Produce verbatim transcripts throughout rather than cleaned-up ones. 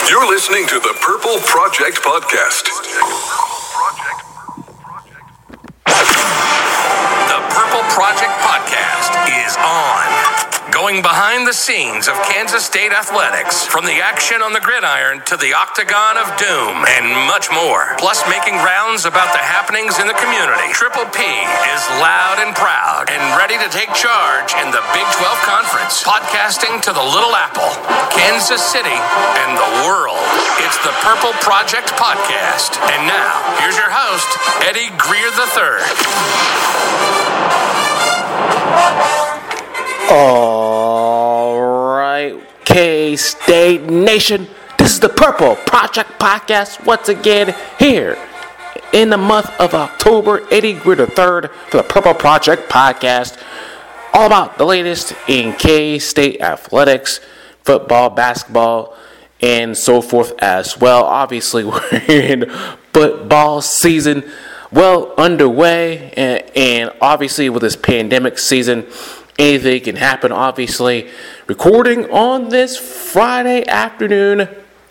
You're listening to the Purple Project Podcast. The Purple Project Podcast is on. Going behind the scenes of Kansas State athletics, from the action on the gridiron to the octagon of doom, and much more. Plus making rounds about the happenings in the community. Triple P is loud and proud and ready to take charge in the Big twelve Conference. Podcasting to the Little Apple, Kansas City, and the world. It's the Purple Project Podcast. And now, here's your host, Eddie Greer the third. All right, K-State Nation, this is the Purple Project Podcast once again here in the month of October. Eddie Greer the third for the Purple Project Podcast, all about the latest in K-State athletics, football, basketball, and so forth as well. Obviously, we're in football season well underway, and, and obviously with this pandemic season, anything can happen, obviously. Recording on this Friday afternoon.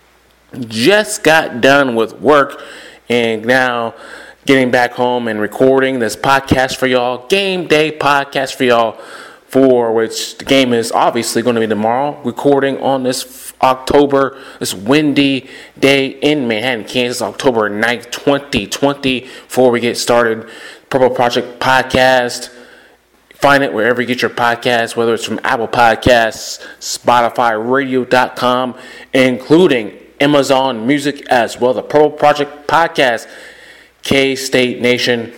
Just got done with work and now getting back home and recording this podcast for y'all. Game day podcast for y'all, for which the game is obviously going to be tomorrow. Recording on this October, this windy day in Manhattan, Kansas, October ninth, twenty twenty. Before we get started, Purple Project Podcast. Find it wherever you get your podcasts, whether it's from Apple Podcasts, Spotify, radio dot com, including Amazon Music as well. The Purple Project Podcast, K-State Nation,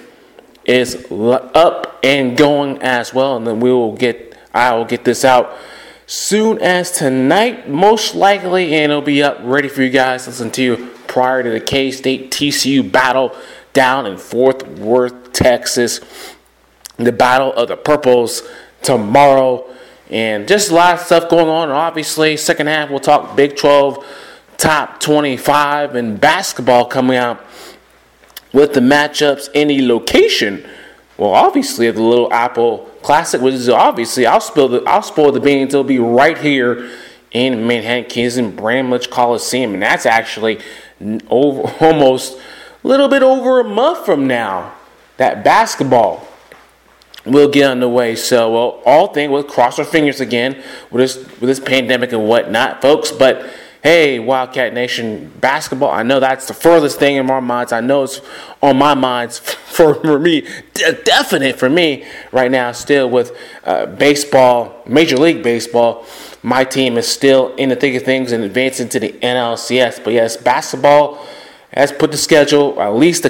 is up and going as well. And then we will get, I will get this out soon as tonight, most likely, and it'll be up ready for you guys to listen to prior to the K-State T C U battle down in Fort Worth, Texas. The battle of the Purples tomorrow, and just a lot of stuff going on. Obviously, second half we'll talk Big twelve top twenty-five and basketball coming out with the matchups in the location. Well, obviously the Little Apple Classic, which is obviously I'll spill the I'll spoil the beans. It'll be right here in Manhattan, Kansas, in Bramlage Coliseum, and that's actually over almost a little bit over a month from now. That basketball we'll get underway. So, well, all things, we'll cross our fingers again with this with this pandemic and whatnot, folks. But hey, Wildcat Nation, basketball, I know that's the furthest thing in our minds. I know it's on my minds for, for me, definite for me right now, still with uh, baseball, Major League Baseball. My team is still in the thick of things and advancing to the N L C S. But yes, basketball has put the schedule, at least the,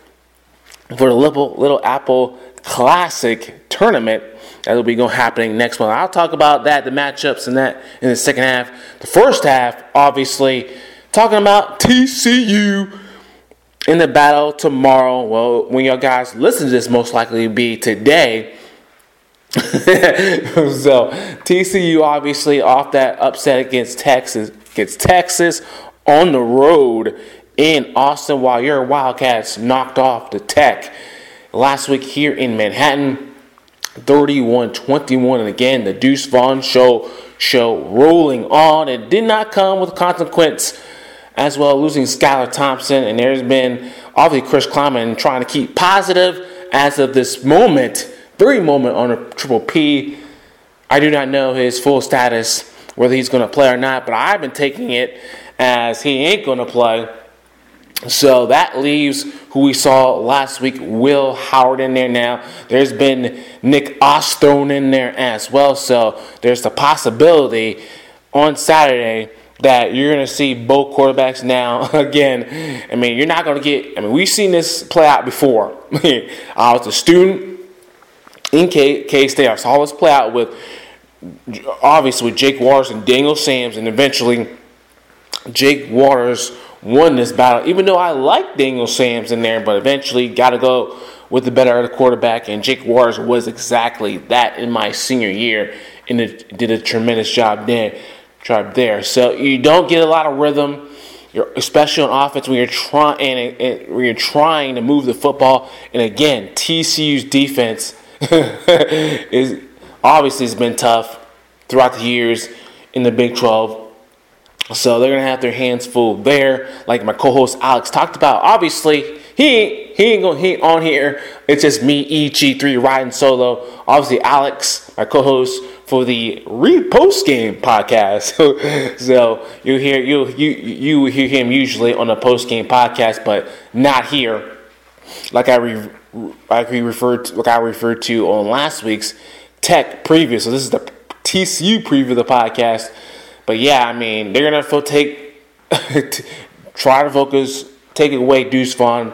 for the Little, Little Apple Classic tournament that will be going happening next month. I'll talk about that, the matchups and that in the second half. The first half, obviously, talking about T C U in the battle tomorrow. Well, when y'all guys listen to this, most likely be today. So T C U obviously off that upset against Texas, against Texas on the road in Austin, while your Wildcats knocked off the Tech last week here in Manhattan, thirty-one twenty-one. And again, the Deuce Vaughn show show rolling on. It did not come with consequence as well, losing Skylar Thompson. And there's been, obviously, Chris Kleiman trying to keep positive as of this moment, very moment on a Triple P. I do not know his full status, whether he's going to play or not, but I've been taking it as he ain't going to play. So that leaves who we saw last week, Will Howard, in there now. There's been Nick Oss thrown in there as well. So there's the possibility on Saturday that you're going to see both quarterbacks now again. I mean, you're not going to get, I mean, we've seen this play out before. I was a student in K- K-State. I saw this play out with, obviously, with Jake Waters and Daniel Sams, and eventually Jake Waters won this battle, even though I like Daniel Sams in there, but eventually got to go with the better of the quarterback, and Jake Waters was exactly that in my senior year, and it did a tremendous job there. Job there. So you don't get a lot of rhythm, you're, especially on offense when you're trying and, and when you're trying to move the football. And again, T C U's defense is obviously has been tough throughout the years in the Big twelve. So they're going to have their hands full there, like my co-host Alex talked about. Obviously, he ain't, he ain't going he ain't on here. It's just me, E G three, riding solo. Obviously, Alex, my co-host for the Read Post Game podcast. So you hear you you you hear him usually on the post game podcast, but not here. Like I re, like we referred to, like I referred to on last week's Tech preview. So this is the T C U preview of the podcast. But yeah, I mean, they're going to take, try to focus, take away Deuce Vaughn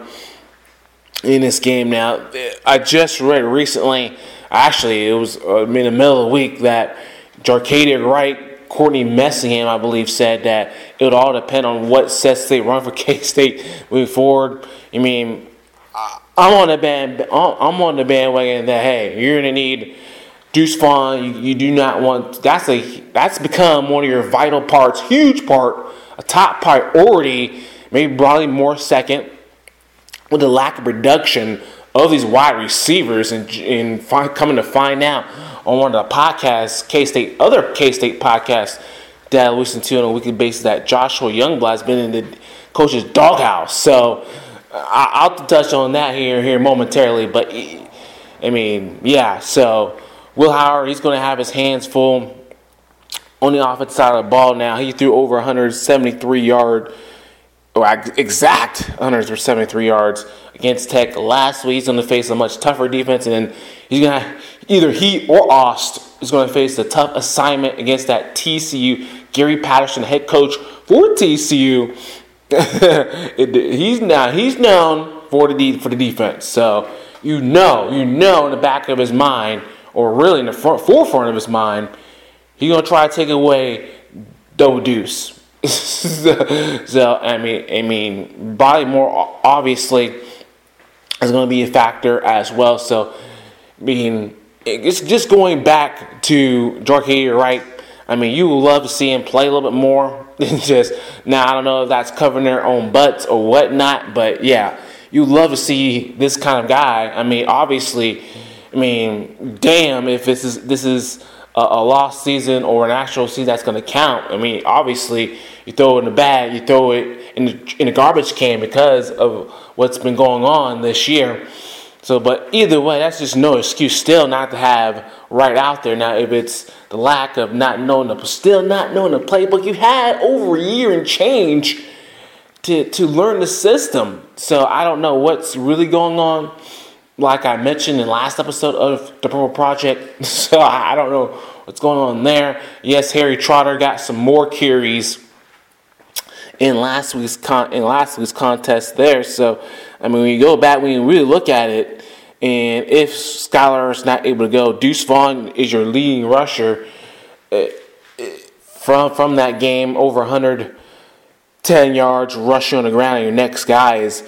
in this game now. I just read recently, actually, it was in the middle of the week, that Jarkadia Wright, Courtney Messingham, I believe, said that it would all depend on what sets they run for K-State moving forward. I mean, I'm on the band, I'm on the bandwagon that, hey, you're going to need Deuce Vaughn. You, you do not want that's a that's become one of your vital parts, huge part, a top priority, maybe probably more second, with the lack of production of these wide receivers, and and find, coming to find out on one of the podcasts, K-State other K-State podcasts that I listen to on a weekly basis, that Joshua Youngblood has been in the coach's doghouse. So I, I'll touch on that here here momentarily, but I mean, yeah, so. Will Howard, he's going to have his hands full on the offensive side of the ball now. He threw over one hundred seventy-three yards, or exact one hundred seventy-three yards against Tech last week. He's going to face a much tougher defense, and he's going to either he or Ost is going to face a tough assignment against that T C U. Gary Patterson, head coach for T C U, it, he's now he's known for the for the defense. So you know, you know, in the back of his mind, or really in the front, forefront of his mind, he's going to try to take away Doe Deuce. so, so, I mean, I mean, Bodymore obviously is going to be a factor as well. So, I mean, it's just going back to Jarkadia Wright. I mean, you would love to see him play a little bit more than just, now I don't know if that's covering their own butts or whatnot, but yeah, you would love to see this kind of guy. I mean, obviously, I mean, damn, if this is this is a, a lost season or an actual season that's going to count. I mean, obviously, you throw it in the bag, you throw it in the, in the garbage can because of what's been going on this year. So, but either way, that's just no excuse still not to have right out there. Now, if it's the lack of not knowing the, still not knowing the playbook, you had over a year and change to to learn the system. So I don't know what's really going on. Like I mentioned in the last episode of the Purple Project, so I don't know what's going on there. Yes, Harry Trotter got some more carries in last week's con- in last week's contest there. So, I mean, when you go back, when you really look at it, and if Skylar is not able to go, Deuce Vaughn is your leading rusher uh, from from that game, over one hundred ten yards rushing on the ground, and your next guy is.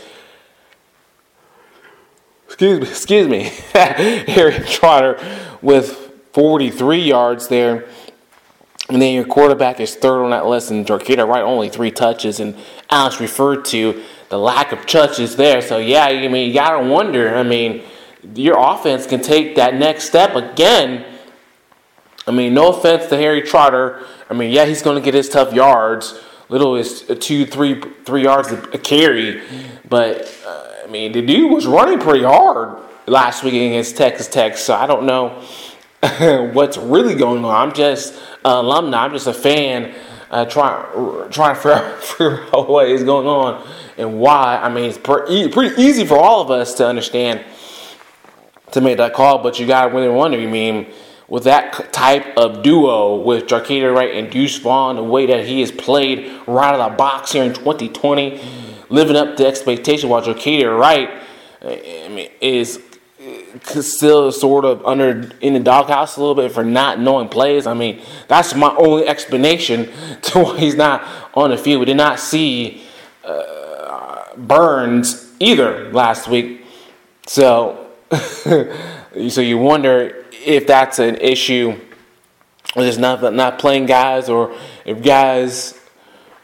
Excuse me, excuse me, Harry Trotter with forty-three yards there. And then your quarterback is third on that list, and Jarkadia Wright only three touches. And Alex referred to the lack of touches there. So, yeah, I mean, you got to wonder. I mean, your offense can take that next step again. I mean, no offense to Harry Trotter. I mean, yeah, he's going to get his tough yards. Little is two, three, three yards a carry. But, uh, I mean, the dude was running pretty hard last week against Texas Tech, so I don't know what's really going on. I'm just an alumni. I'm just a fan uh, trying trying to figure out what is going on and why. I mean, it's pretty, pretty easy for all of us to understand to make that call, but you got to really wonder, I mean, with that type of duo with Jarkadia Wright and Deuce Vaughn, the way that he has played right out of the box here in twenty twenty, living up to expectation, while Jarkadia Wright, I mean, is still sort of under in the doghouse a little bit for not knowing plays. I mean, that's my only explanation to why he's not on the field. We did not see uh, Burns either last week, so so you wonder if that's an issue, or just not not playing guys, or if guys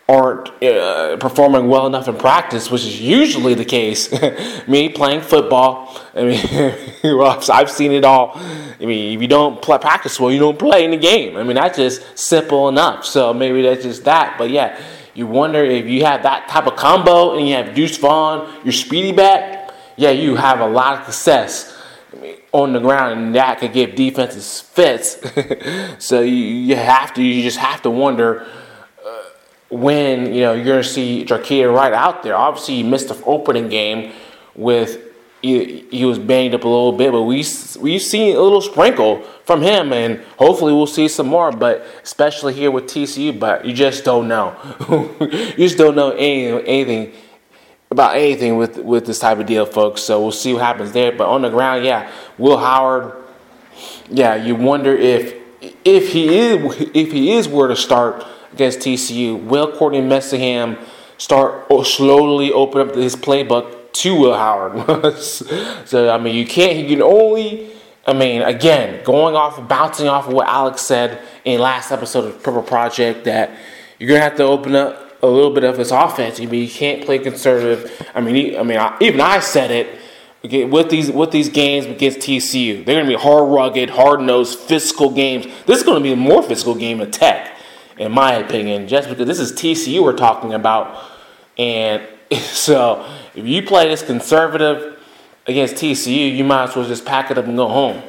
aren't uh, performing well enough in practice, which is usually the case. Me playing football, I mean, well, I've seen it all. I mean, if you don't play, practice well, you don't play in the game. I mean, that's just simple enough. So maybe that's just that. But yeah, you wonder if you have that type of combo and you have Deuce Vaughn, your speedy back, yeah, you have a lot of success on the ground, and that could give defenses fits. So you, you have to, you just have to wonder uh, when, you know, you're going to see Jakeia Wright out there. Obviously, he missed the opening game with, he, he was banged up a little bit, but we, we've seen a little sprinkle from him, and hopefully we'll see some more, but especially here with T C U, but you just don't know. You just don't know anything, anything about anything with, with this type of deal, folks. So we'll see what happens there. But on the ground, yeah, Will Howard, yeah, you wonder if if he is if he is were to start against T C U, will Courtney Messingham start slowly open up his playbook to Will Howard? So I mean, you can't. You can only. I mean, again, going off, bouncing off of what Alex said in last episode of Purple Project, that you're gonna have to open up a little bit of his offense. I mean, you can't play conservative. I mean, he, I mean, I, even I said it. Okay, with these with these games against T C U, they're going to be hard, rugged, hard-nosed, physical games. This is going to be a more physical game of Tech, in my opinion, just because this is T C U we're talking about. And so, if you play this conservative against T C U, you might as well just pack it up and go home.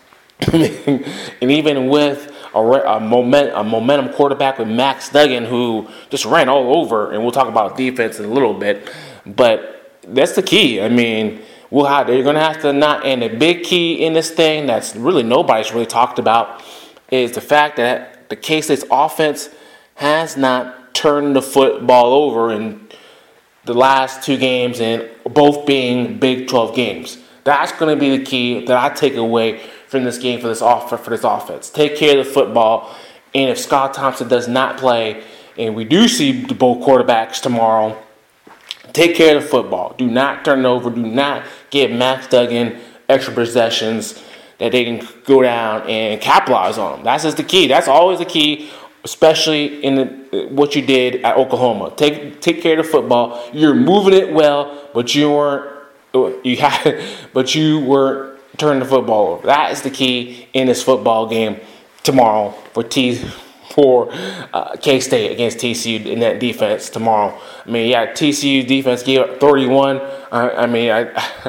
And even with a, a, moment, a momentum quarterback with Max Duggan, who just ran all over, and we'll talk about defense in a little bit, but that's the key. I mean, we'll have, they're going to have to not, and the big key in this thing that's really nobody's really talked about is the fact that the K-State's offense has not turned the football over in the last two games, and both being Big twelve games. That's going to be the key that I take away from this game for this off for this offense. Take care of the football, and if Scott Thompson does not play, and we do see the both quarterbacks tomorrow, take care of the football. Do not turn it over. Do not give Max Duggan extra possessions that they can go down and capitalize on them. That's just the key. That's always the key, especially in the, what you did at Oklahoma. Take take care of the football. You're moving it well, but you weren't. You had, but you were turning the football over. That is the key in this football game tomorrow for T for uh, K-State against T C U in that defense tomorrow. I mean, yeah, T C U defense gave up thirty-one. I, I mean, I,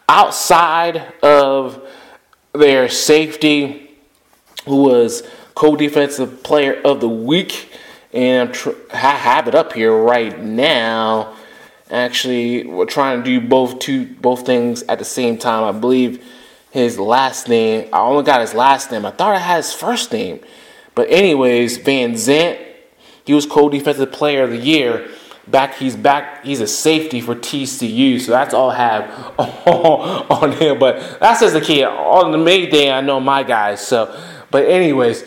outside of their safety, who was co-defensive player of the week, and tr- I have it up here right now. Actually, we're trying to do both two both things at the same time. I believe his last name, I only got his last name. I thought I had his first name. But anyways, Van Zant, he was co-defensive player of the year. Back, he's back. He's a safety for T C U, so that's all I have on him. But that's just the key. On the main day, I know my guys. So, but anyways,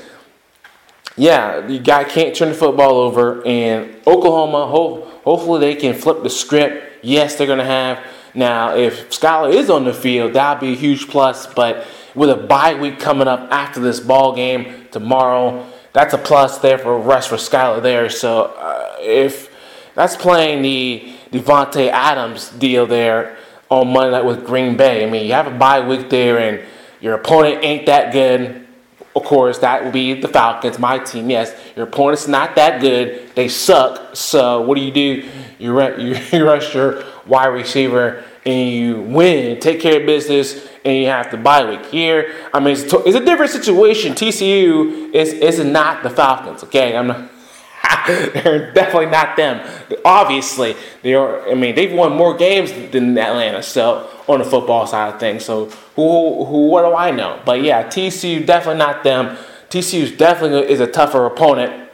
yeah, the guy can't turn the football over. And Oklahoma, hope, hopefully they can flip the script. Yes, they're gonna have now. If Skylar is on the field, that'll be a huge plus. But with a bye week coming up after this ball game tomorrow, that's a plus there for rest for Skylar there. So uh, if that's playing the Devontae Adams deal there on Monday night with Green Bay. I mean, you have a bye week there, and your opponent ain't that good. Of course, that will be the Falcons, my team. Yes, your opponent's not that good. They suck. So what do you do? You rush, you rush your wide receiver and you win, take care of business, and you have the bye week. Here, I mean, it's, it's a different situation. T C U is is not the Falcons. Okay, I'm not. They're definitely not them. Obviously, they are. I mean, they've won more games than Atlanta. So on the football side of things. So who, who, what do I know? But yeah, T C U definitely not them. T C U definitely is a tougher opponent.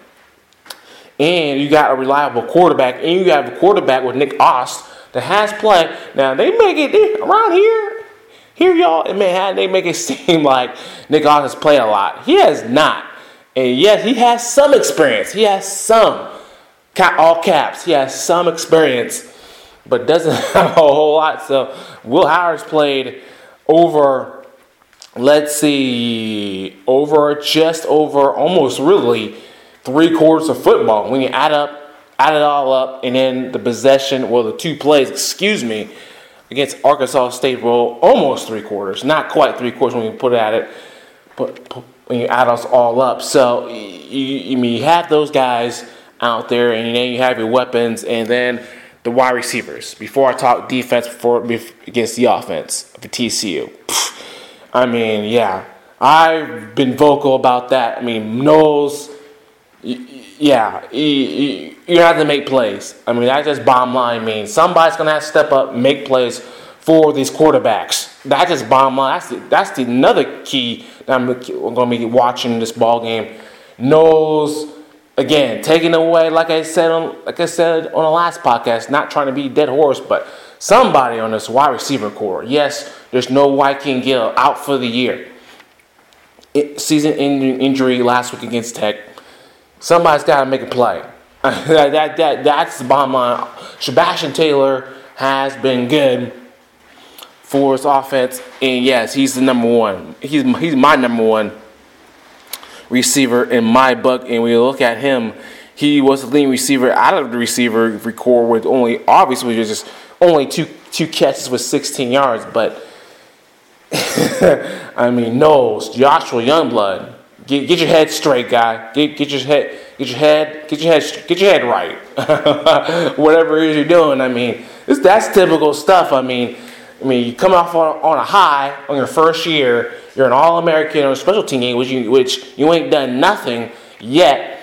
And you got a reliable quarterback, and you have a quarterback with Nick Ost that has played. Now they make it they, around here, here y'all in Manhattan. They make it seem like Nick Ost has played a lot. He has not. And yes, he has some experience. He has some, all caps. He has some experience, but doesn't have a whole lot. So Will Howard's played over, let's see, over just over almost really three quarters of football. When you add up add it all up, and then the possession, well, the two plays, excuse me, against Arkansas State were almost three quarters. Not quite three quarters when you put it at it, but when you add us all up. So, you, you, you have those guys out there, and then you have your weapons, and then the wide receivers. Before I talk defense, before against the offense for T C U. I mean, yeah, I've been vocal about that. I mean, Knowles, yeah, you, you have to make plays. I mean, that's just bottom line. I mean, somebody's gonna have to step up, and make plays for these quarterbacks. That's just bottom line. That's the, that's the another key that I'm going to be watching this ball game. Knowles, again, taking away, like I said on like I said on the last podcast, not trying to be dead horse, but somebody on this wide receiver core. Yes, there's no Wyking Gill out for the year. It, season injury last week against Tech. Somebody's got to make a play. that, that, that, that's the bottom line. Sebastian Taylor has been good for his offense, and yes, he's the number one. He's he's my number one receiver in my book. And when you look at him, he was the leading receiver out of the receiver core with only, obviously, just only two two catches with sixteen yards. But I mean, Knowles, Joshua Youngblood, get get your head straight, guy. Get get your head get your head get your head get your head right. Whatever it is you're doing, I mean, it's, that's typical stuff. I mean. I mean, you come off on, on a high on your first year. You're an All-American on a special team game, which you, which you ain't done nothing yet,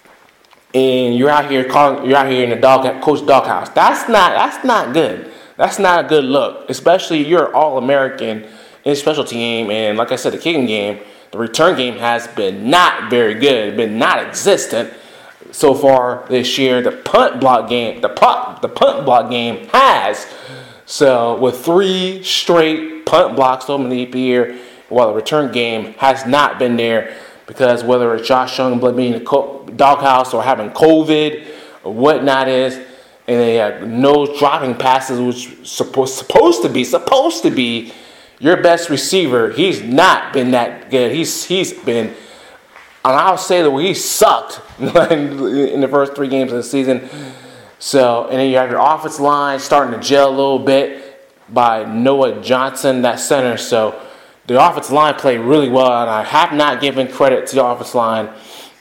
and you're out here calling, you're out here in the dog coach doghouse. That's not that's not good. That's not a good look, especially you're an All-American in a special team. And like I said, the kicking game, the return game has been not very good, been not existent so far this year. The punt block game, the punt the punt block game has. So, with three straight punt blocks over the year, while the return game has not been there, because whether it's Josh Youngblood being in the doghouse or having COVID or whatnot is, and they have no dropping passes, which supposed supposed to be supposed to be your best receiver. He's not been that good. He's he's been, and I'll say that he sucked in the first three games of the season. So, and then you have your offensive line starting to gel a little bit by Noah Johnson, that center. So, the offensive line played really well, and I have not given credit to the offensive line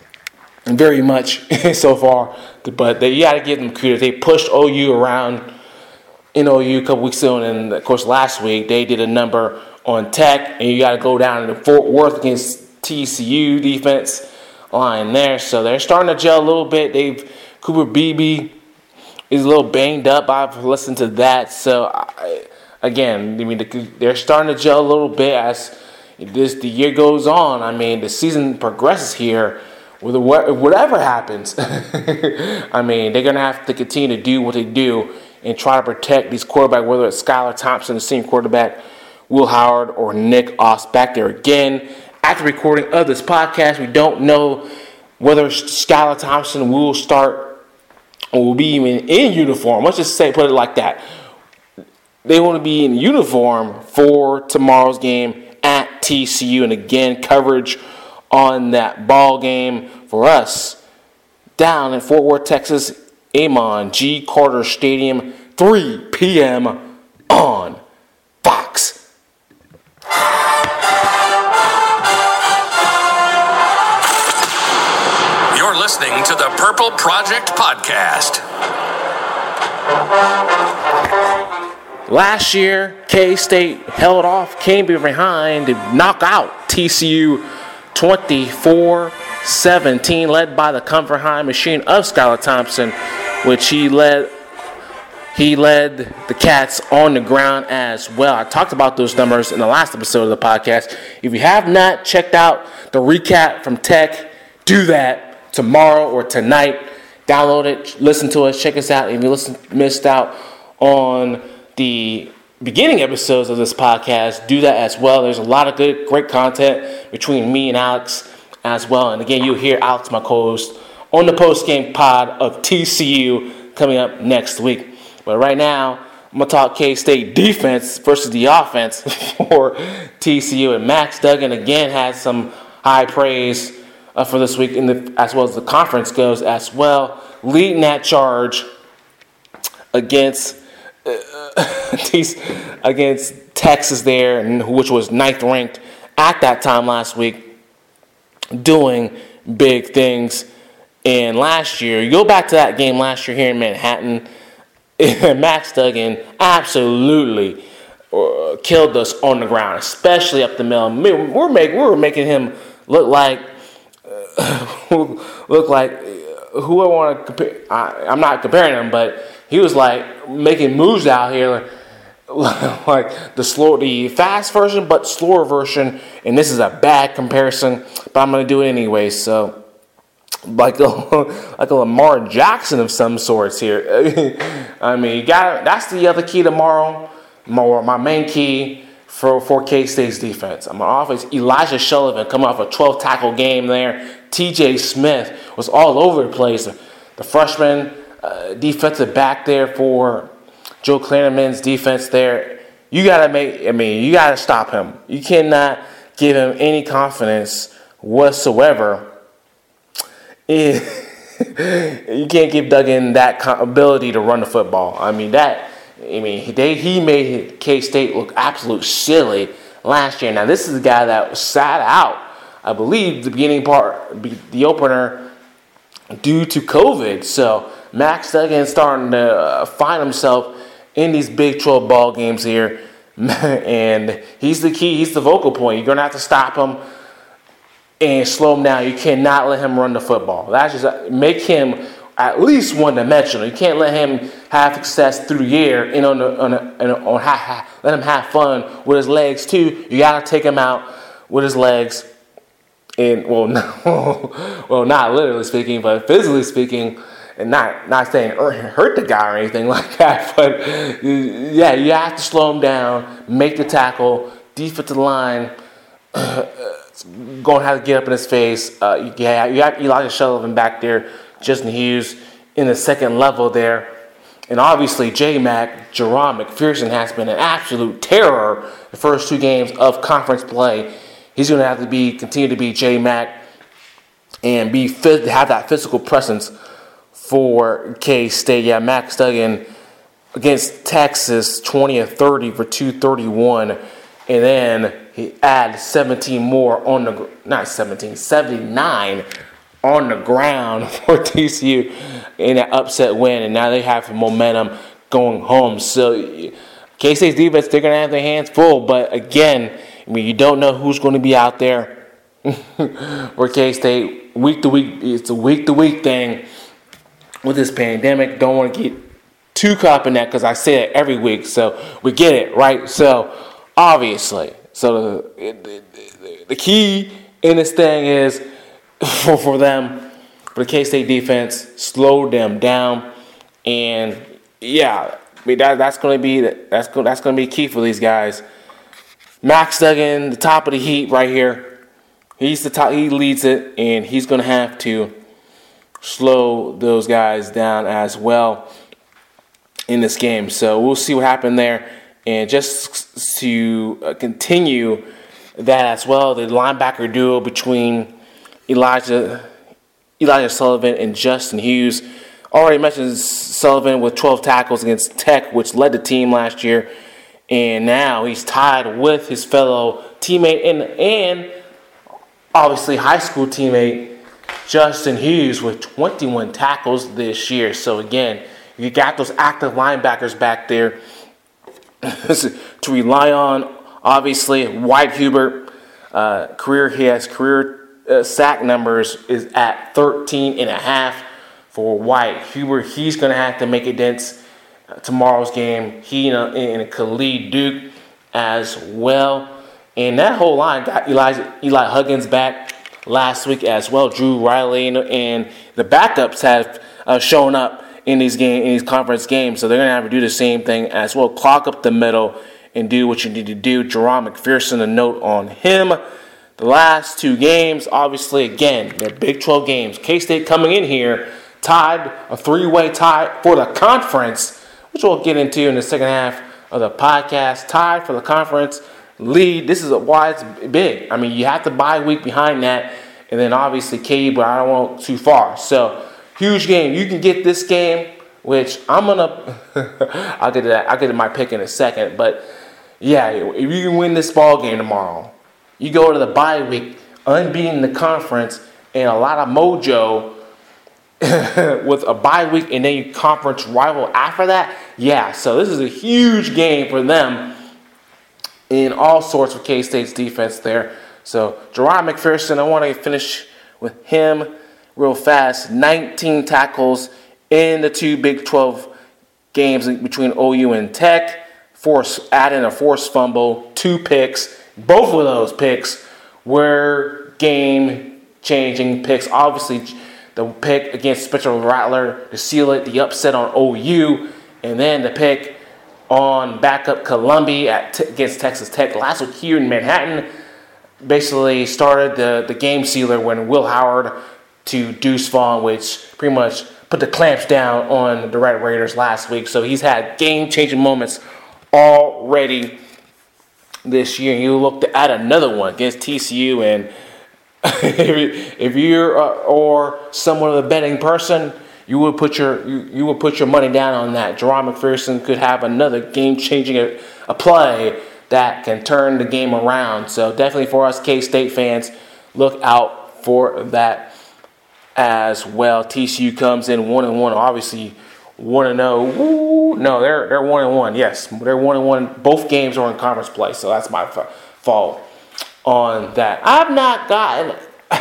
very much so far. But they, you got to give them credit. They pushed O U around in O U a couple weeks ago, and of course last week they did a number on Tech, and you got to go down to Fort Worth against T C U defense line there. So they're starting to gel a little bit. They've Cooper Beebe. He's a little banged up. I've listened to that. So, I, again, I mean, they're starting to gel a little bit as this the year goes on. I mean, the season progresses here. Whatever happens, I mean, they're going to have to continue to do what they do and try to protect these quarterbacks, whether it's Skylar Thompson, the same quarterback, Will Howard, or Nick Oss back there again. After recording of this podcast, we don't know whether Skylar Thompson will start or will be even in uniform. Let's just say, put it like that. They want to be in uniform for tomorrow's game at T C U. And again, coverage on that ball game for us down in Fort Worth, Texas, Amon G. Carter Stadium, three p.m. on Fox. You're listening to the Purple Project Podcast. Last year, K-State held off, came behind to knock out T C U twenty-four seventeen, led by the Comfort High machine of Skylar Thompson, which he led he led the Cats on the ground as well. I talked about those numbers in the last episode of the podcast. If you have not checked out the recap from Tech, do that tomorrow or tonight. Download it, listen to us, check us out. If you listen, missed out on the beginning episodes of this podcast, do that as well. There's a lot of good, great content between me and Alex as well. And again, you'll hear Alex, my co-host, on the post-game pod of T C U coming up next week. But right now, I'm going to talk K-State defense versus the offense for T C U. And Max Duggan again had some high praise uh, for this week, in the as well as the conference goes as well, leading that charge against uh, these against Texas there, which was ninth ranked at that time last week, doing big things. And last year, you go back to that game last year here in Manhattan, Max Duggan absolutely uh, killed us on the ground, especially up the middle. We're making we were making him look like uh, look like uh, who I want to compare. I, I'm not comparing him, but he was like making moves out here, like, like the slow, the fast version, but slower version. And this is a bad comparison, but I'm gonna do it anyway. So. Like a like a Lamar Jackson of some sorts here. I mean, you got that's the other key tomorrow. My, my main key for for K-State's defense. I'm on offense. Elijah Sullivan coming off a twelve tackle game there. T J Smith was all over the place. The freshman uh, defensive back there for Joe Klanderman's defense there. You gotta make. I mean, you gotta stop him. You cannot give him any confidence whatsoever. You can't give Duggan that ability to run the football. I mean that. I mean they he made K-State look absolute silly last year. Now this is a guy that sat out, I believe, the beginning part, the opener, due to COVID. So Max Duggan is starting to find himself in these Big twelve ball games here, and he's the key. He's the vocal point. You're gonna have to stop him and slow him down. You cannot let him run the football. That's just make him at least one-dimensional. You can't let him have success through the air and on the, on, the, on, on ha, ha, let him have fun with his legs too. You gotta take him out with his legs, and well, no, well, not literally speaking, but physically speaking, and not not saying hurt the guy or anything like that. But yeah, you have to slow him down, make the tackle, defensive line. Going to have to get up in his face. Uh, you, yeah, you got Elijah Sullivan back there, Justin Hughes in the second level there. And obviously, J-Mac, Jerron McPherson has been an absolute terror the first two games of conference play. He's going to have to be continue to be J-Mac and be have that physical presence for K-State. Yeah, Max Duggan against Texas, twenty of thirty for two thirty-one. And then he adds seventeen more on the, not seventeen, seventy-nine on the ground for T C U in an upset win. And now they have momentum going home. So K-State's defense, they're going to have their hands full. But again, I mean, you don't know who's going to be out there for K-State week to week. It's a week to week thing with this pandemic. Don't want to get too caught up in that because I say it every week. So we get it, right? So obviously, so the, the, the key in this thing is for, for them, for the K-State defense, slow them down, and yeah, I mean that, that's going to be that's going that's going to be key for these guys. Max Duggan, the top of the heat right here. He's the top. He leads it, and he's going to have to slow those guys down as well in this game. So we'll see what happened there. And just to uh, continue that as well, the linebacker duo between Elijah Elijah Sullivan and Justin Hughes. Already mentioned Sullivan with twelve tackles against Tech, which led the team last year. And now he's tied with his fellow teammate and, and obviously high school teammate Justin Hughes with twenty-one tackles this year. So again, you got those active linebackers back there to rely on. Obviously, White Hubert, uh, career he has career uh, sack numbers is at thirteen and a half for White Hubert. He's going to have to make a dent uh, tomorrow's game. He and, uh, and Khalid Duke as well. And that whole line got Elijah, Eli Huggins back last week as well. Drew Riley and, and the backups have uh, shown up in these game in these conference games, so they're gonna have to do the same thing as well. Clock up the middle and do what you need to do. Jerron McPherson, a note on him. The last two games, obviously, again, they're Big twelve games. K-State coming in here, tied, a three-way tie for the conference, which we'll get into in the second half of the podcast. Tied for the conference lead. This is why it's big. I mean, you have to bye week behind that, and then obviously K U, but I don't want too far. So huge game. You can get this game, which I'm gonna. I'll get to that. I'll get to my pick in a second. But yeah, if you can win this ball game tomorrow, you go to the bye week unbeaten in the conference and a lot of mojo with a bye week and then you conference rival after that. Yeah, so this is a huge game for them in all sorts of K-State's defense there. So Jerron McPherson, I want to finish with him real fast. nineteen tackles in the two Big twelve games between O U and Tech. Force, add in a forced fumble, two picks. Both of those picks were game-changing picks. Obviously, the pick against Spencer Rattler to seal it, the upset on O U, and then the pick on backup Columbia at t- against Texas Tech last week here in Manhattan basically started the, the game sealer when Will Howard to Deuce Vaughn, which pretty much put the clamps down on the Red Raiders last week. So he's had game-changing moments already this year. You look to add another one against T C U, and if you're uh, or someone of a betting person, you would put your you, you would put your money down on that. Jerron McPherson could have another game-changing a, a play that can turn the game around. So definitely for us K-State fans, look out for that as well. T C U comes in one and one, obviously one and zero. No, they're they're one and one. Yes, they're one and one. Both games are in conference play, so that's my fault on that. I have not gotten.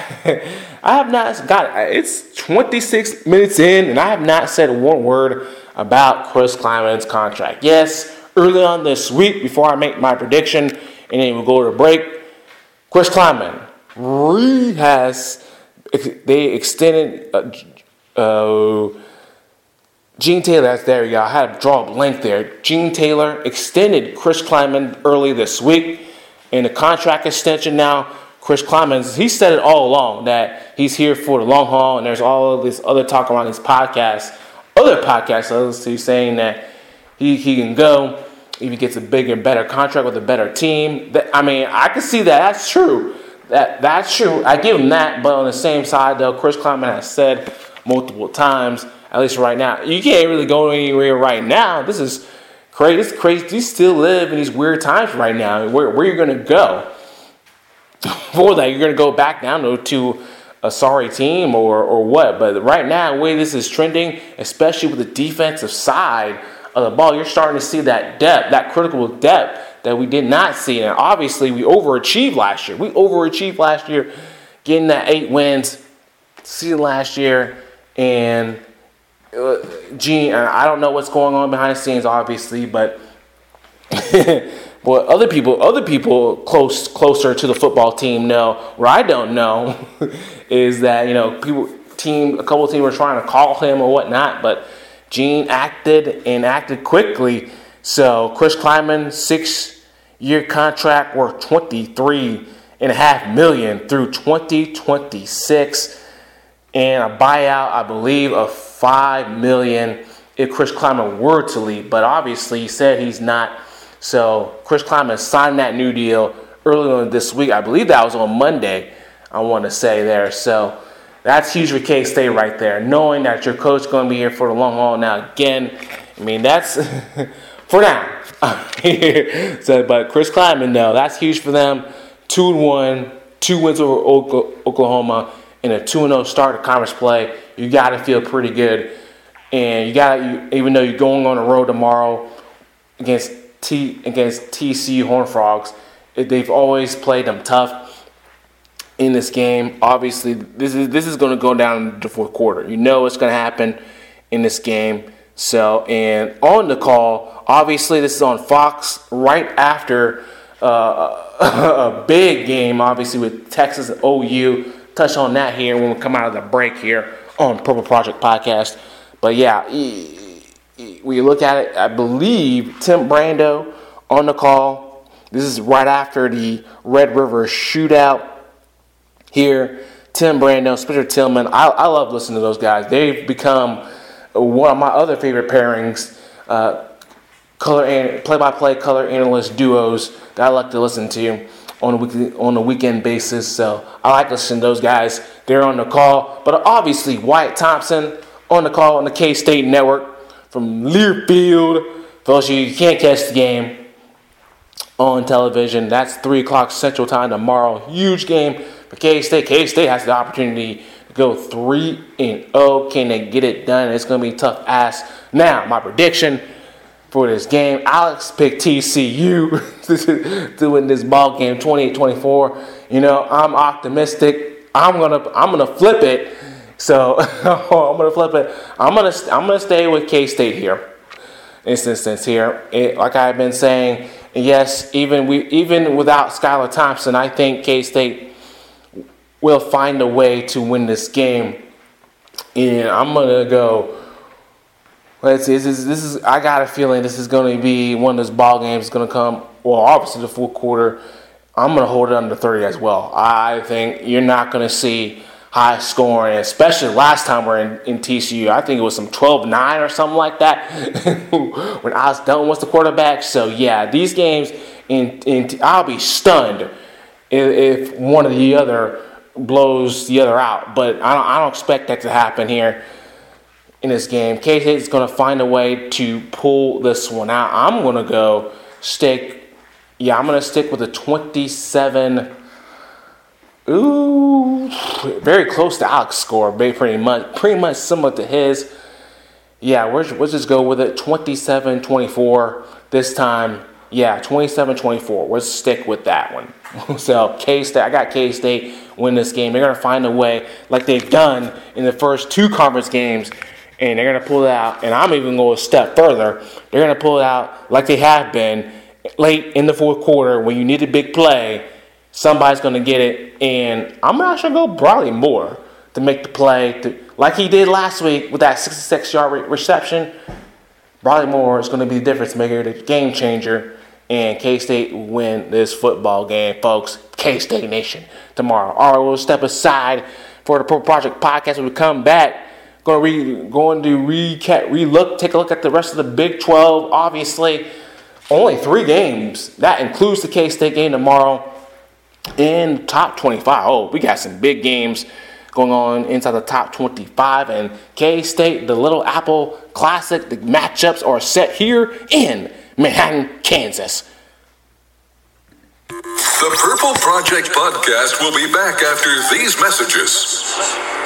I have not got. It's twenty-six minutes in, and I have not said one word about Chris Klieman's contract. Yes, early on this week, before I make my prediction, and then we'll go to break. Chris Klieman re has they extended. Uh, uh, Gene Taylor, that's there you go. I had to draw a blank there. Gene Taylor extended Chris Klieman early this week in the contract extension. Now, Chris Klieman, he said it all along that he's here for the long haul, and there's all of this other talk around his podcast, other podcasts I listen to saying that he, he can go if he gets a bigger, better contract with a better team. That, I mean, I can see that. That's true. That That's true. I give him that, but on the same side, though, Chris Klieman has said multiple times, at least right now, you can't really go anywhere right now. This is crazy. This is crazy. You still live in these weird times right now. Where where you're going to go? For that, you're going to go back down to, to a sorry team or or what? But right now, the way this is trending, especially with the defensive side of the ball, you're starting to see that depth, that critical depth that we did not see. And obviously, we overachieved last year. We overachieved last year, getting that eight wins. See last year, and Uh, Gene, I don't know what's going on behind the scenes, obviously, but what other people, other people close, closer to the football team know, what I don't know, is that you know people, team, a couple of teams were trying to call him or whatnot, but Gene acted and acted quickly. So Chris Klieman, six-year contract worth twenty-three and a half million through twenty twenty-six. And a buyout, I believe, of five million dollars if Chris Klieman were to leave. But obviously, he said he's not. So Chris Klieman signed that new deal earlier this week. I believe that was on Monday, I want to say there. So that's huge for K-State right there, knowing that your coach is going to be here for the long haul. Now, again, I mean, that's for now. So, but Chris Klieman, though, that's huge for them. two and one, two wins over Oklahoma. In a two and oh start to conference play, you got to feel pretty good. And you got to, even though you're going on the road tomorrow against T against T C U Horned Frogs, they've always played them tough in this game. Obviously, this is this is going to go down in the fourth quarter. You know what's going to happen in this game. So, and on the call, obviously this is on Fox right after uh, a big game, obviously with Texas and O U. Touch on that here when we come out of the break here on Purple Project Podcast. But yeah, when you look at it, I believe Tim Brando on the call. This is right after the Red River shootout here. Tim Brando, Spencer Tillman. I, I love listening to those guys. They've become one of my other favorite pairings, uh, color and play-by-play color analyst duos that I like to listen to. on a weekly, on a weekend basis. So I like listening to those guys. They're on the call. But obviously, Wyatt Thompson on the call on the K-State Network from Learfield. For those of you who can't catch the game on television, that's three o'clock Central Time tomorrow. Huge game for K-State. K-State has the opportunity to go three and oh. Can they get it done? It's going to be tough ass. Now, my prediction for this game, Alex picked T C U to win this ball game twenty-eight twenty-four. You know, I'm optimistic. I'm going to I'm going to flip it. So, I'm going to flip it. I'm going to I'm going to stay with K-State here. In this instance here, it, like I've been saying, yes, even we even without Skylar Thompson, I think K-State will find a way to win this game. And I'm gonna go. Let's see. This is this is. I got a feeling this is going to be one of those ball games. It's going to come. Well, obviously the fourth quarter. I'm going to hold it under thirty as well. I think you're not going to see high scoring, especially last time we we're in, in T C U. I think it was some twelve nine or something like that when Alex Delton was the quarterback. So, yeah, these games, in, in I'll be stunned if, if one or the other blows the other out. But I don't, I don't expect that to happen here in this game. K-State is going to find a way to pull this one out. I'm going to go stick, yeah, I'm going to stick with a twenty-seven. Ooh, very close to Alex score, pretty much, pretty much similar to his. Yeah, we're, we'll just go with it, twenty-seven twenty-four this time. Yeah, twenty-seven twenty-four. We'll stick with that one. So, K-State, I got K-State win this game. They're going to find a way, like they've done in the first two conference games, and they're going to pull it out. And I'm even going a step further. They're going to pull it out like they have been late in the fourth quarter when you need a big play. Somebody's going to get it, and I'm actually going to go Bradley Moore to make the play, to, like he did last week with that sixty-six-yard re- reception. Bradley Moore is going to be the difference maker, the game changer, and K-State will win this football game, folks. K-State Nation tomorrow. All right, we'll step aside for the Purple Project podcast. When we come back, going to re, going to recap, re-look, take a look at the rest of the Big twelve. Obviously, only three games. That includes the K-State game tomorrow. In top twenty-five, oh, we got some big games going on inside the top twenty-five. And K-State, the Little Apple Classic, the matchups are set here in Manhattan, Kansas. The Purple Project podcast will be back after these messages.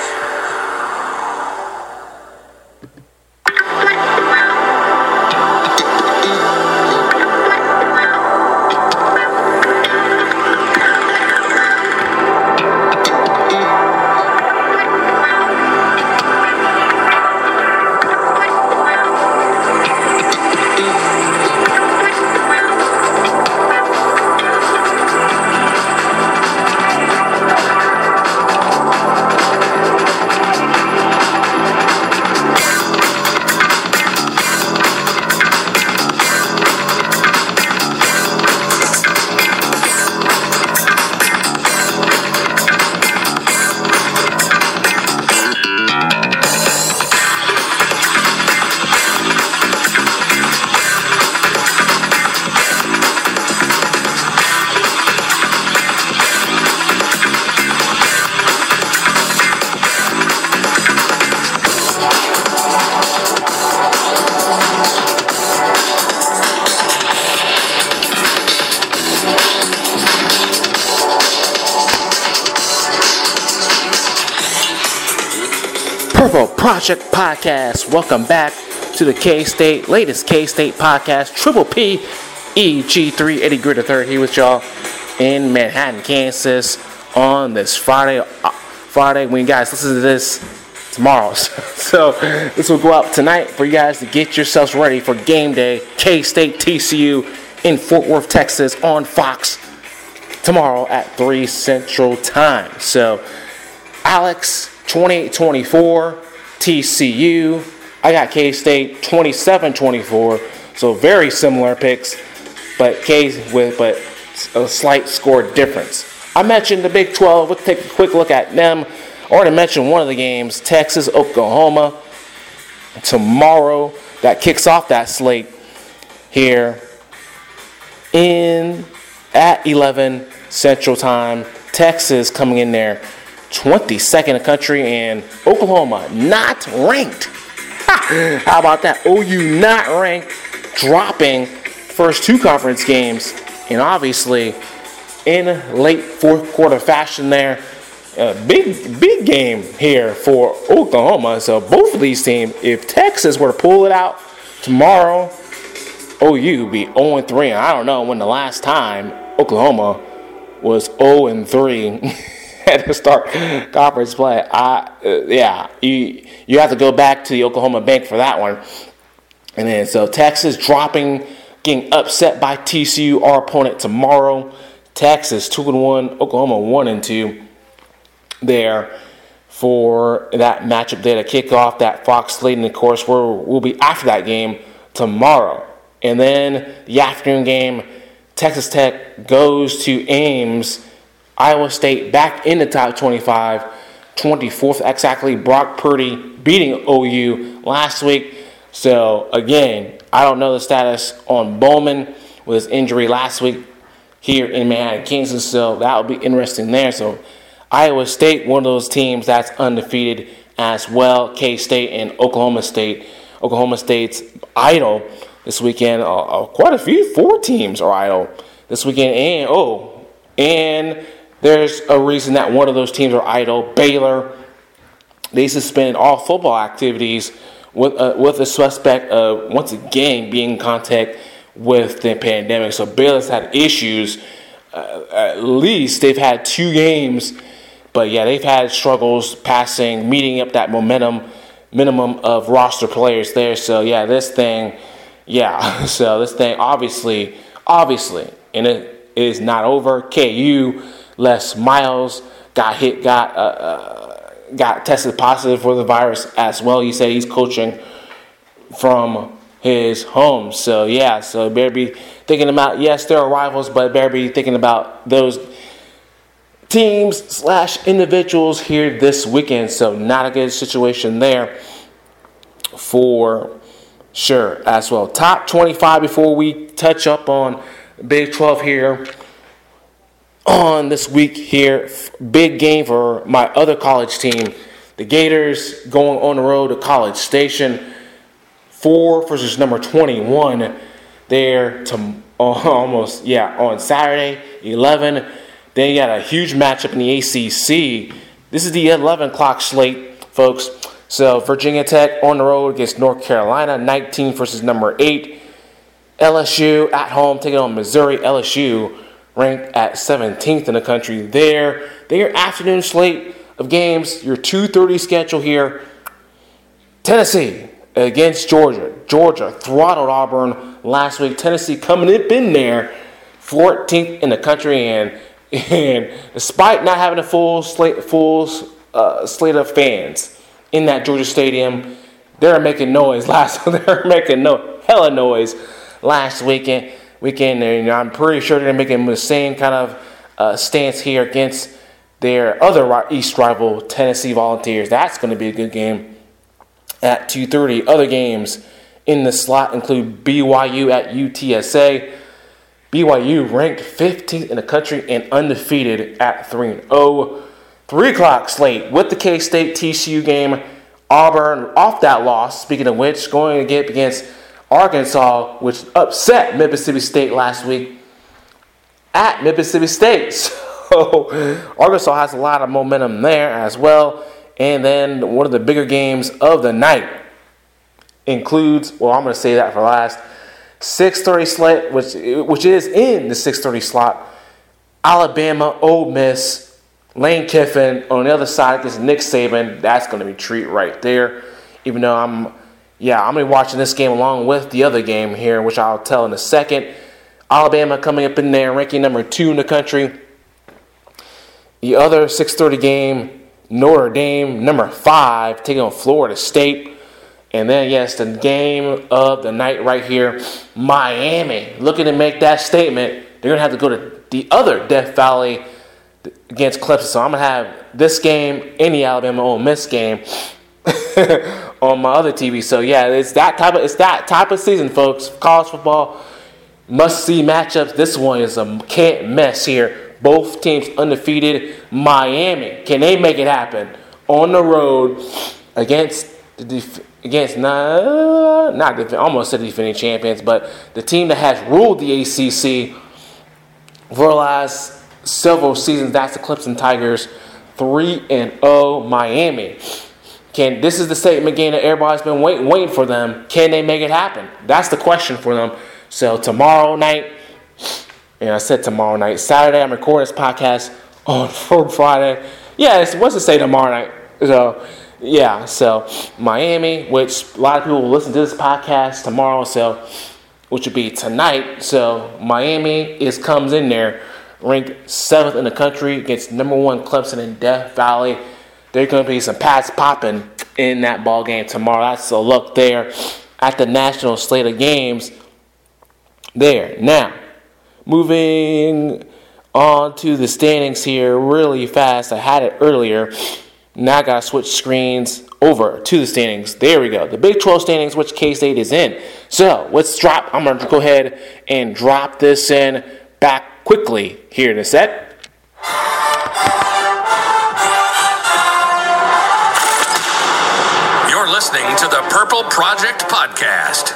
Purple Project Podcast. Welcome back to the K-State, latest K-State podcast. Triple P, E G three, Eddie Gritter third here with y'all in Manhattan, Kansas on this Friday. Uh, Friday, when you guys listen to this tomorrow. So this will go out tonight for you guys to get yourselves ready for game day. K-State T C U in Fort Worth, Texas on Fox tomorrow at three Central Time. So Alex, twenty-eight twenty-four, T C U. I got K-State twenty-seven twenty-four. So very similar picks, but K with but a slight score difference. I mentioned the Big twelve. Let's take a quick look at them. I already mentioned one of the games, Texas, Oklahoma. Tomorrow, that kicks off that slate here in at eleven Central Time. Texas coming in there twenty-second in the country, and Oklahoma not ranked. Ha! How about that? O U not ranked, dropping first two conference games, and obviously in late fourth quarter fashion there. A big, big game here for Oklahoma. So both of these teams, if Texas were to pull it out tomorrow, O U would be oh and three. I don't know when the last time Oklahoma was oh and three at the start conference play. I, uh, yeah, you you have to go back to the Oklahoma Bank for that one. And then so Texas dropping, getting upset by T C U, our opponent tomorrow. Texas two and one, Oklahoma one and two. There for that matchup there to kick off that Fox slate, and of course we're, we'll be after that game tomorrow. And then the afternoon game, Texas Tech goes to Ames. Iowa State back in the top twenty-five, twenty-fourth exactly. Brock Purdy beating O U last week. So again, I don't know the status on Bowman with his injury last week here in Manhattan, Kansas. So that will be interesting there. So Iowa State, one of those teams that's undefeated as well. K-State and Oklahoma State. Oklahoma State's idle this weekend. Uh, uh, quite a few, four teams are idle this weekend. And, oh, and there's a reason that one of those teams are idle. Baylor, they suspended all football activities with, uh, with the suspect of, once again, being in contact with the pandemic. So Baylor's had issues. Uh, at least they've had two games. But, yeah, they've had struggles passing, meeting up that momentum, minimum of roster players there. So, yeah, this thing, yeah. So, this thing, obviously, obviously, and it is not over. K U, Les Miles got hit, got uh, uh, got tested positive for the virus as well. He said he's coaching from his home. So, yeah, so better be thinking about, yes, there are rivals, but better be thinking about those teams slash individuals here this weekend. So not a good situation there for sure as well. Top twenty-five before we touch up on Big twelve here on this week here. Big game for my other college team. The Gators going on the road to College Station. Four versus number twenty-one there to almost, yeah, on Saturday, eleven. Then you got a huge matchup in the A C C. This is the eleven o'clock slate, folks. So Virginia Tech on the road against North Carolina, nineteen versus number eight. L S U at home taking on Missouri. L S U ranked at seventeenth in the country there. Then your afternoon slate of games, your two thirty schedule here. Tennessee against Georgia. Georgia throttled Auburn last week. Tennessee coming up in there, fourteenth in the country, and And despite not having a full slate, full uh, slate of fans in that Georgia Stadium, they're making noise last. They're making no hella noise last weekend. Weekend, and I'm pretty sure they're making the same kind of uh, stance here against their other East rival, Tennessee Volunteers. That's going to be a good game at two thirty. Other games in the slot include B Y U at U T S A. B Y U ranked fifteenth in the country and undefeated at three and oh. three o'clock slate with the K-State T C U game. Auburn off that loss, speaking of which, going to get against Arkansas, which upset Mississippi State last week at Mississippi State. So Arkansas has a lot of momentum there as well. And then one of the bigger games of the night includes, well, I'm going to say that for last, six thirty slot, which which is in the six thirty slot. Alabama, Ole Miss, Lane Kiffin on the other side against Nick Saban. That's going to be a treat right there. Even though I'm, yeah, I'm going to be watching this game along with the other game here, which I'll tell in a second. Alabama coming up in there, ranking number two in the country. The other six thirty game, Notre Dame, number five, taking on Florida State. And then, yes, the game of the night right here, Miami, looking to make that statement. They're going to have to go to the other Death Valley against Clemson. So I'm going to have this game and the Alabama Ole Miss game on my other T V. So, yeah, it's that type of it's that type of season, folks. College football, must-see matchups. This one is a can't mess here. Both teams undefeated. Miami, can they make it happen on the road against the def- against not not def- almost the defending champions, but the team that has ruled the A C C for the last several seasons? That's the Clemson Tigers, three and oh. Miami. Can this is the statement game that everybody's been waiting waiting for them? Can they make it happen? That's the question for them. So tomorrow night, and I said tomorrow night, Saturday, I'm recording this podcast on Friday. Yeah, it's, what's it say tomorrow night? So yeah, so Miami, which a lot of people will listen to this podcast tomorrow, so which would be tonight. So Miami is comes in there ranked seventh in the country against number one Clemson in Death Valley. There's going to be some pads popping in that ball game tomorrow. That's a look there at the national slate of games there. Now, moving on to the standings here really fast. I had it earlier. Now I got to switch screens over to the standings. There we go. The Big twelve standings, which K-State is in. So, let's drop. I'm going to go ahead and drop this in back quickly here in a sec. Listening to the Purple Project Podcast.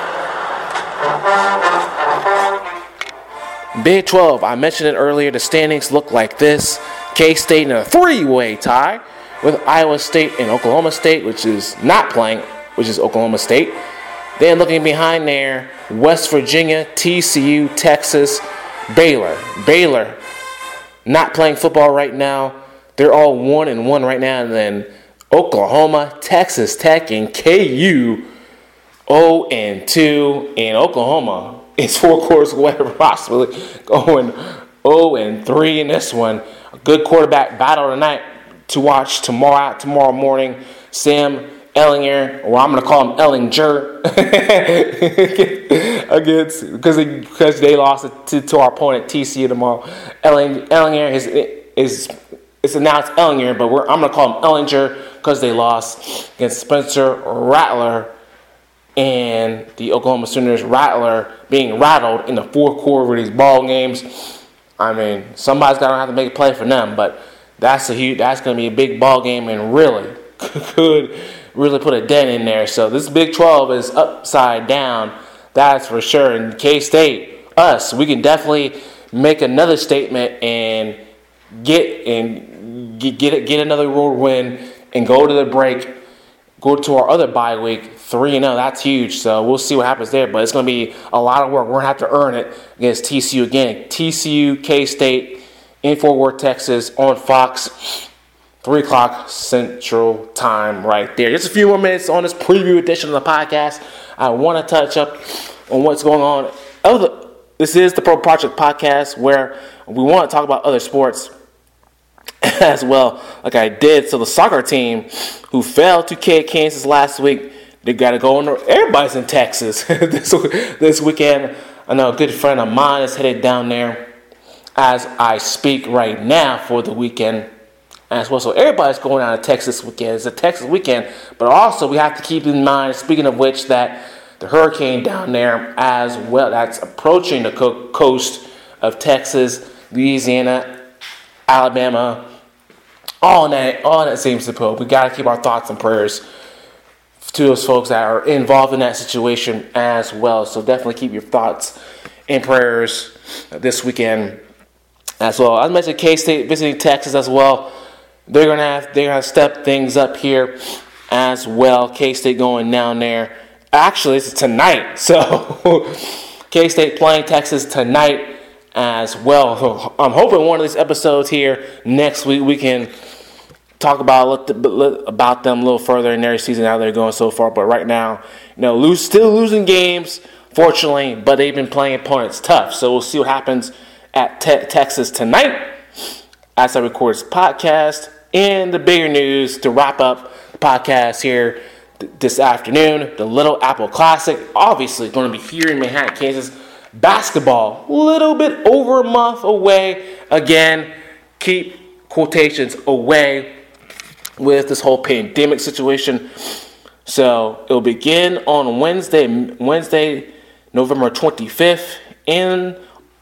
Big twelve, I mentioned it earlier, the standings look like this. K-State in a three-way tie with Iowa State and Oklahoma State, which is not playing, which is Oklahoma State. Then looking behind there, West Virginia, T C U, Texas, Baylor. Baylor not playing football right now. They're all one and one right now, and then Oklahoma, Texas Tech, and K U oh and two, and Oklahoma is four quarters away from possibly going oh and three in this one. A good quarterback battle tonight to watch tomorrow tomorrow morning. Sam Ehlinger, or I'm going to call him Ehlinger, against because they, because they lost to, to our opponent T C U tomorrow. Ehlinger is is it's announced Ehlinger, but we're, I'm going to call him Ehlinger because they lost against Spencer Rattler and the Oklahoma Sooners. Rattler being rattled in the fourth quarter of these ball games. I mean, somebody's got to have to make a play for them, but that's a huge. That's going to be a big ball game and really could really put a dent in there. So this Big twelve is upside down. That's for sure. And K-State, us, we can definitely make another statement and get and get get, get another road win and go to the break, go to our other bye week, three and oh. That's huge. So we'll see what happens there. But it's going to be a lot of work. We're going to have to earn it against T C U again. T C U, K-State, in Fort Worth, Texas, on Fox, three o'clock Central Time right there. Just a few more minutes on this preview edition of the podcast. I want to touch up on what's going on. Other, this is the Pro Project Podcast where we want to talk about other sports as well, like I did. So the soccer team who fell to Kansas last week, they got to go on. Everybody's in Texas this this weekend. I know a good friend of mine is headed down there as I speak right now for the weekend as well. So everybody's going down to Texas this weekend. It's a Texas weekend, but also we have to keep in mind, speaking of which, that the hurricane down there as well, that's approaching the co- coast of Texas, Louisiana, Alabama, all that, all that seems to put. We got to keep our thoughts and prayers to those folks that are involved in that situation as well. So definitely keep your thoughts and prayers this weekend as well. I mentioned K-State visiting Texas as well. They're gonna have they're gonna step things up here as well. K-State going down there. Actually, it's tonight. So K-State playing Texas tonight as well. So I'm hoping one of these episodes here next week we can talk about about them a little further in their season, how they're going so far. But right now, you know, lose still losing games, fortunately, but they've been playing opponents tough. So we'll see what happens at te- Texas tonight as I record this podcast. And the bigger news to wrap up the podcast here th- this afternoon, the Little Apple Classic, obviously going to be here in Manhattan, Kansas. Basketball, a little bit over a month away. Again, keep quotations away with this whole pandemic situation. So it'll begin on Wednesday, Wednesday, November twenty-fifth, in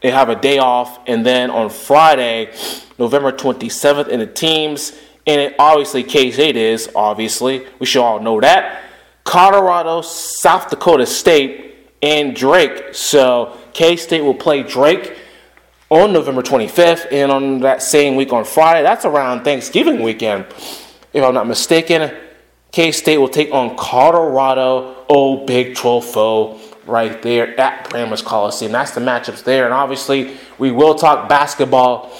they have a day off, and then on Friday, November twenty-seventh, in the teams, and it, obviously K-State is, obviously, we should all know that, Colorado, South Dakota State, and Drake. So K-State will play Drake on November twenty-fifth, and on that same week on Friday, that's around Thanksgiving weekend, if I'm not mistaken, K-State will take on Colorado, old Big twelve foe, right there at Paramus Coliseum. That's the matchups there. And obviously, we will talk basketball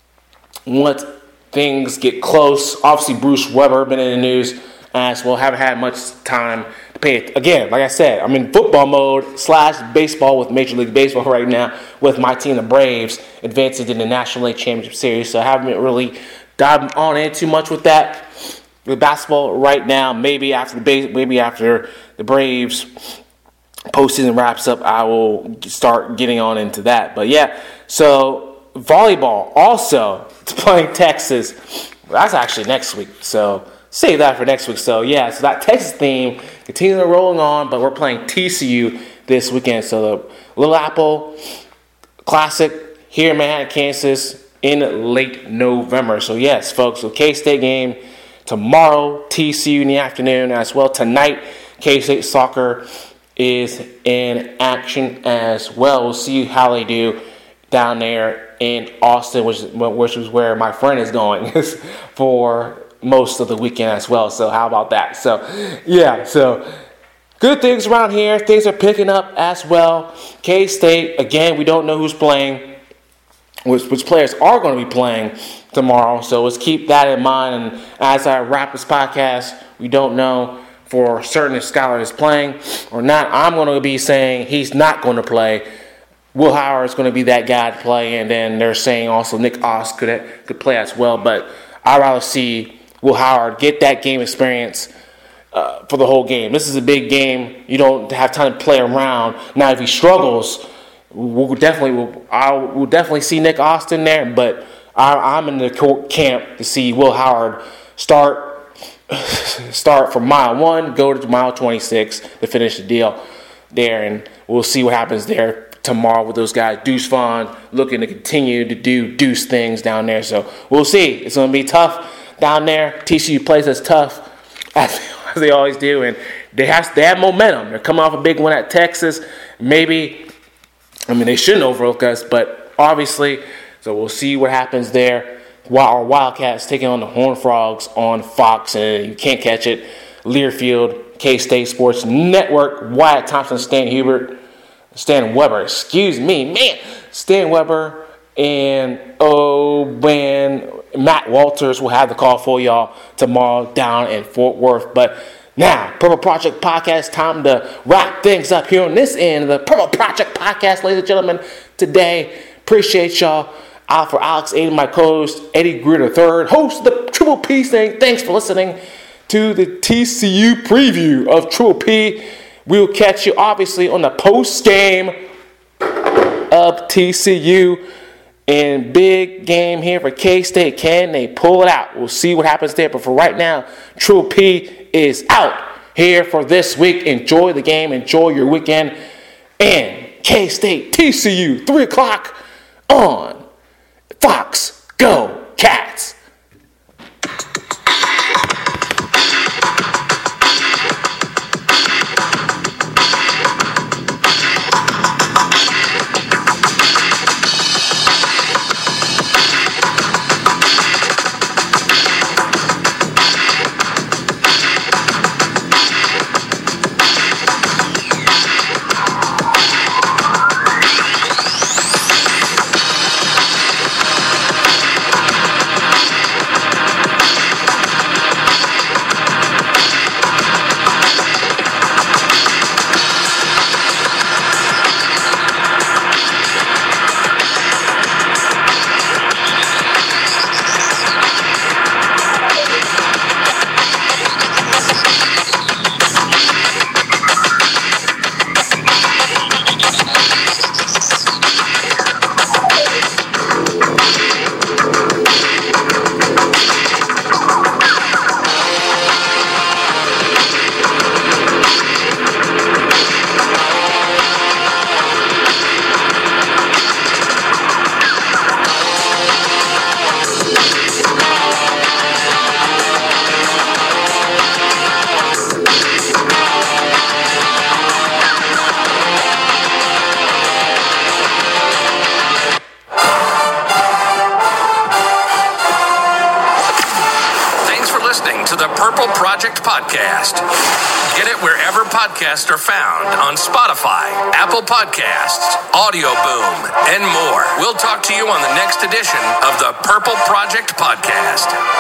once things get close. Obviously, Bruce Weber been in the news as well. Haven't had much time to pay it. Again, like I said, I'm in football mode slash baseball with Major League Baseball right now with my team, the Braves, advancing to the National League Championship Series. So I haven't really dived on in too much with that. With basketball right now, maybe after the base, maybe after the Braves postseason wraps up, I will start getting on into that. But yeah, so volleyball also playing Texas. That's actually next week, so save that for next week. So yeah, so that Texas theme continues rolling on, but we're playing T C U this weekend. So the Little Apple Classic here in Manhattan, Kansas, in late November. So yes, folks, so K-State game tomorrow, T C U in the afternoon as well. Tonight, K-State soccer is in action as well. We'll see how they do down there in Austin, which, which is where my friend is going for most of the weekend as well. So how about that? So, yeah, so good things around here. Things are picking up as well. K-State, again, we don't know who's playing, which, which players are going to be playing tomorrow. So let's keep that in mind. And as I wrap this podcast, we don't know for certain if Skylar is playing or not. I'm going to be saying he's not going to play. Will Howard is going to be that guy to play, and then they're saying also Nick Oss could could play as well. But I'd rather see Will Howard get that game experience uh, for the whole game. This is a big game. You don't have time to play around. Now, if he struggles, we'll definitely we'll, I will definitely see Nick Austin there. But I, I'm in the camp to see Will Howard start. Start from mile one, go to mile twenty-six to finish the deal there, and we'll see what happens there tomorrow with those guys. Deuce Vaughn looking to continue to do Deuce things down there, so we'll see. It's going to be tough down there. T C U plays as tough as, as they always do, and they have they have momentum. They're coming off a big one at Texas. Maybe, I mean, they shouldn't overlook us, but obviously, so we'll see what happens there. While our Wildcats taking on the Horned Frogs on Fox, and you can't catch it. Learfield, K-State Sports Network, Wyatt Thompson, Stan Hubert, Stan Weber, excuse me, man, Stan Weber, and oh, man, Matt Walters will have the call for y'all tomorrow down in Fort Worth. But now, Purple Project Podcast, time to wrap things up here on this end of the Purple Project Podcast, ladies and gentlemen, today. Appreciate y'all. Out for Alex Aiden, my co-host, Eddie Greer the third, host of the Triple P saying thanks for listening to the T C U preview of Triple P. We'll catch you, obviously, on the post-game of T C U. And big game here for K-State. Can they pull it out? We'll see what happens there. But for right now, Triple P is out here for this week. Enjoy the game. Enjoy your weekend. And K-State, T C U, three o'clock on Fox. Go Cats! Purple Project Podcast. Get it wherever podcasts are found on Spotify, Apple Podcasts, Audio Boom, and more. We'll talk to you on the next edition of the Purple Project Podcast.